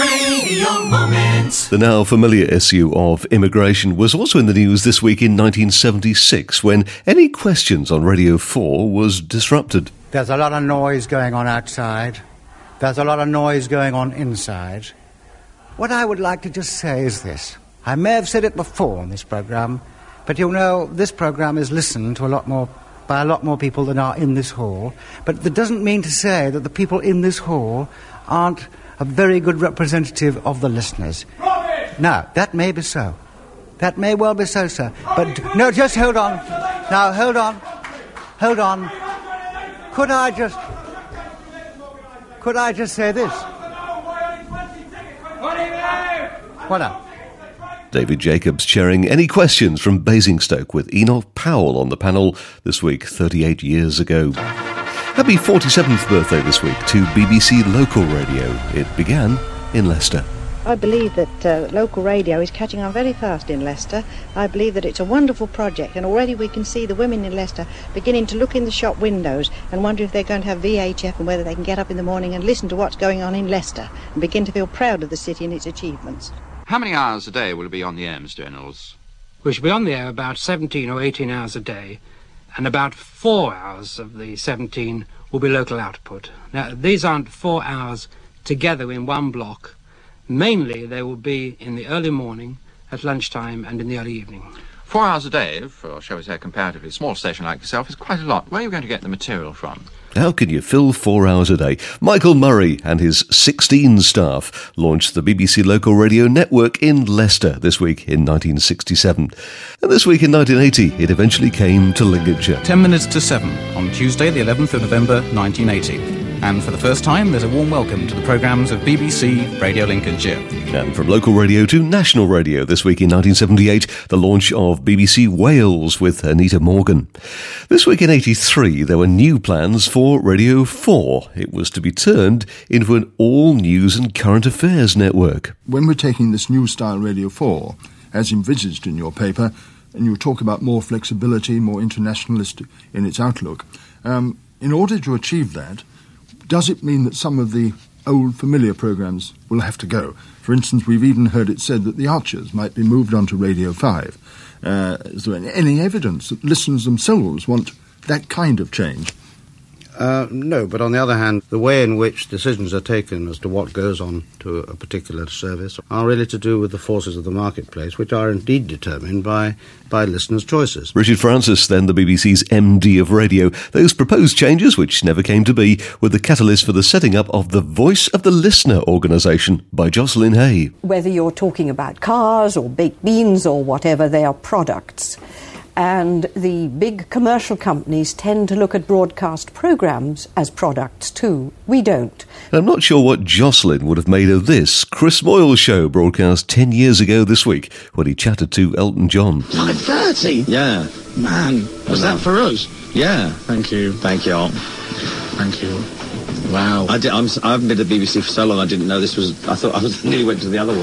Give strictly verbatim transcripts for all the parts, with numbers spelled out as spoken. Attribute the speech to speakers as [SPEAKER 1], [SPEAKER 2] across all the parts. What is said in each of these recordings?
[SPEAKER 1] Radio Moment.
[SPEAKER 2] The now familiar issue of immigration was also in the news this week in nineteen seventy-six, when Any Questions on Radio four was disrupted.
[SPEAKER 3] There's a lot of noise going on outside. There's a lot of noise going on inside. What I would like to just say is this. I may have said it before on this programme, but you know, this programme is listened to a lot more by a lot more people than are in this hall. But that doesn't mean to say that the people in this hall aren't a very good representative of the listeners.
[SPEAKER 4] Rubbish!
[SPEAKER 3] Now, that may be so. That may well be so, sir. But, no, just hold on. Now, hold on. Hold on. Could I just... Could I just say this? What now?
[SPEAKER 2] David Jacobs chairing Any Questions from Basingstoke with Enoch Powell on the panel this week, thirty-eight years ago. Happy forty-seventh birthday this week to B B C Local Radio. It began in Leicester.
[SPEAKER 5] I believe that uh, local radio is catching on very fast in Leicester. I believe that it's a wonderful project, and already we can see the women in Leicester beginning to look in the shop windows and wonder if they're going to have V H F and whether they can get up in the morning and listen to what's going on in Leicester and begin to feel proud of the city and its achievements.
[SPEAKER 6] How many hours a day will it be on the air, Mister Reynolds?
[SPEAKER 7] We shall be on the air about seventeen or eighteen hours a day, and about four hours of the seventeen will be local output. Now, these aren't four hours together in one block. Mainly, they will be in the early morning, at lunchtime, and in the early evening.
[SPEAKER 6] Four hours a day, for, shall we say, a comparatively small station like yourself, is quite a lot. Where are you going to get the material from?
[SPEAKER 2] How can you fill four hours a day? Michael Murray and his sixteen staff launched the B B C Local Radio Network in Leicester this week in nineteen sixty-seven. And this week in nineteen eighty, it eventually came to Lincolnshire.
[SPEAKER 8] Ten minutes to seven on Tuesday, the eleventh of November, nineteen eighty. And for the first time, there's a warm welcome to the programmes of B B C Radio Lincolnshire.
[SPEAKER 2] And from local radio to national radio this week in nineteen seventy-eight, the launch of B B C Wales with Anita Morgan. This week in eighty-three, there were new plans for Radio four. It was to be turned into an all-news and current affairs network.
[SPEAKER 9] When we're taking this new style Radio four, as envisaged in your paper, and you talk about more flexibility, more internationalist in its outlook, um, in order to achieve that, does it mean that some of the old familiar programmes will have to go? For instance, we've even heard it said that the Archers might be moved on to Radio five. Uh, is there any evidence that listeners themselves want that kind of change?
[SPEAKER 10] Uh, no, but on the other hand, the way in which decisions are taken as to what goes on to a particular service are really to do with the forces of the marketplace, which are indeed determined by, by listeners' choices.
[SPEAKER 2] Richard Francis, then the B B C's M D of radio. Those proposed changes, which never came to be, were the catalyst for the setting up of the Voice of the Listener organisation by Jocelyn Hay.
[SPEAKER 11] Whether you're talking about cars or baked beans or whatever, they are products. And the big commercial companies tend to look at broadcast programmes as products too. We don't.
[SPEAKER 2] I'm not sure what Jocelyn would have made of this Chris Moyle show broadcast ten years ago this week when he chatted to Elton John.
[SPEAKER 12] five thirty?
[SPEAKER 13] Yeah.
[SPEAKER 12] Man, was that for us?
[SPEAKER 13] Yeah.
[SPEAKER 12] Thank you.
[SPEAKER 13] Thank you.
[SPEAKER 12] Thank you. Wow.
[SPEAKER 13] I, did, I'm, I haven't been to the B B C for so long, I didn't know this was... I thought I was, nearly went to the other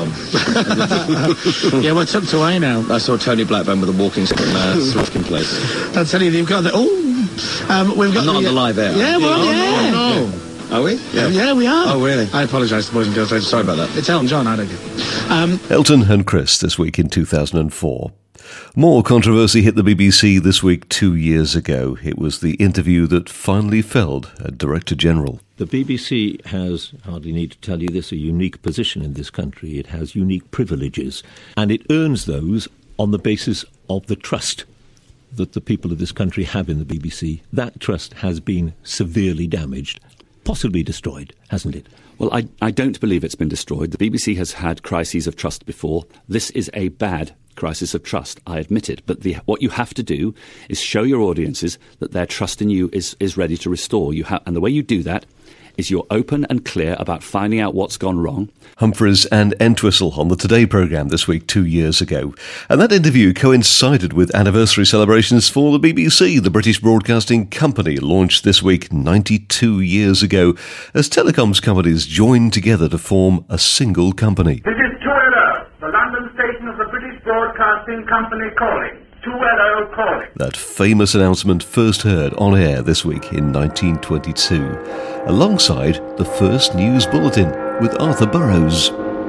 [SPEAKER 13] one.
[SPEAKER 12] Yeah, what's up to I now?
[SPEAKER 13] I saw Tony Blackburn with a walking stick in uh, Thrifting Place.
[SPEAKER 12] I'll tell you, you've got the... Oh! Um, we've got
[SPEAKER 13] I'm not
[SPEAKER 12] the,
[SPEAKER 13] on the live air.
[SPEAKER 12] Yeah, well,
[SPEAKER 13] oh,
[SPEAKER 12] yeah.
[SPEAKER 13] No, no. Are we?
[SPEAKER 12] Yeah. Uh, yeah, we are.
[SPEAKER 13] Oh, really?
[SPEAKER 12] I apologise to the boys and girls.
[SPEAKER 13] Sorry about that.
[SPEAKER 12] It's Elton John, I don't get um,
[SPEAKER 2] Elton and Chris this week in two thousand four. More controversy hit the B B C this week two years ago. It was the interview that finally felled a Director General.
[SPEAKER 14] The B B C has, hardly need to tell you this, a unique position in this country. It has unique privileges, and it earns those on the basis of the trust that the people of this country have in the B B C. That trust has been severely damaged, possibly destroyed, hasn't it?
[SPEAKER 15] Well, I, I don't believe it's been destroyed. The B B C has had crises of trust before. This is a bad crisis of trust, I admit it. But the, what you have to do is show your audiences that their trust in you is, is ready to restore. You ha- and the way you do that is you're open and clear about finding out what's gone wrong.
[SPEAKER 2] Humphreys and Entwistle on the Today programme this week two years ago. And that interview coincided with anniversary celebrations for the B B C. The British Broadcasting Company launched this week ninety-two years ago as telecoms companies joined together to form a single company.
[SPEAKER 16] This is two L O, the London station of the British Broadcasting Company calling. two L O calling.
[SPEAKER 2] That famous announcement first heard on air this week in nineteen twenty-two, alongside the first news bulletin with Arthur Burrows.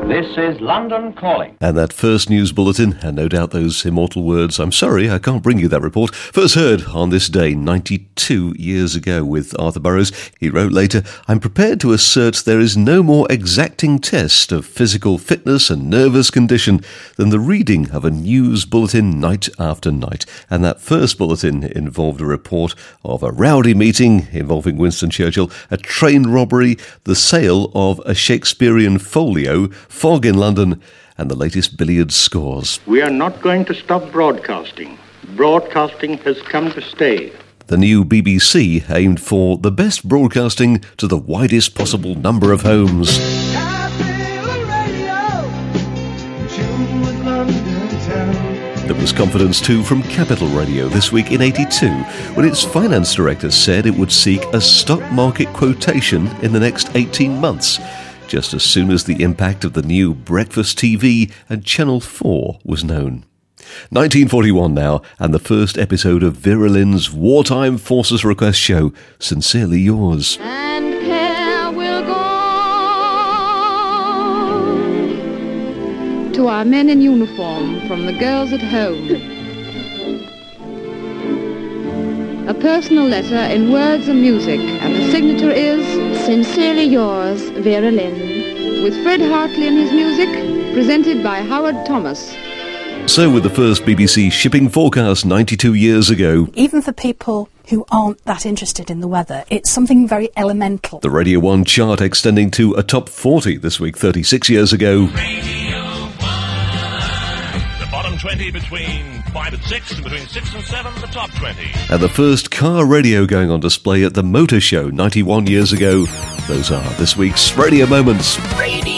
[SPEAKER 4] This is London Calling.
[SPEAKER 2] And that first news bulletin, and no doubt those immortal words, I'm sorry, I can't bring you that report, first heard on this day ninety-two years ago with Arthur Burrows. He wrote later, I'm prepared to assert there is no more exacting test of physical fitness and nervous condition than the reading of a news bulletin night after night. And that first bulletin involved a report of a rowdy meeting involving Winston Churchill, a train robbery, the sale of a Shakespearean folio, fog in London, and the latest billiard scores.
[SPEAKER 17] We are not going to stop broadcasting. Broadcasting has come to stay.
[SPEAKER 2] The new B B C aimed for the best broadcasting to the widest possible number of homes. There was confidence too from Capital Radio this week in eighty-two, when its finance director said it would seek a stock market quotation in the next eighteen months, just as soon as the impact of the new breakfast T V and Channel four was known. nineteen forty-one now, and the first episode of Vera Lynn's Wartime Forces Request show, Sincerely Yours.
[SPEAKER 18] And care will go to our men in uniform from the girls at home. A personal letter in words and music, and the signature is Sincerely Yours, Vera Lynn, with Fred Hartley and his music, presented by Howard Thomas.
[SPEAKER 2] So with the first B B C shipping forecast ninety-two years ago.
[SPEAKER 19] Even for people who aren't that interested in the weather, it's something very elemental.
[SPEAKER 2] The Radio one chart extending to a top forty this week thirty-six years ago.
[SPEAKER 20] Radio one. The bottom twenty between five and six, and between six and seven, the top twenty.
[SPEAKER 2] And the first car radio going on display at the Motor Show ninety-one years ago. Those are this week's Radio Moments.
[SPEAKER 20] Radio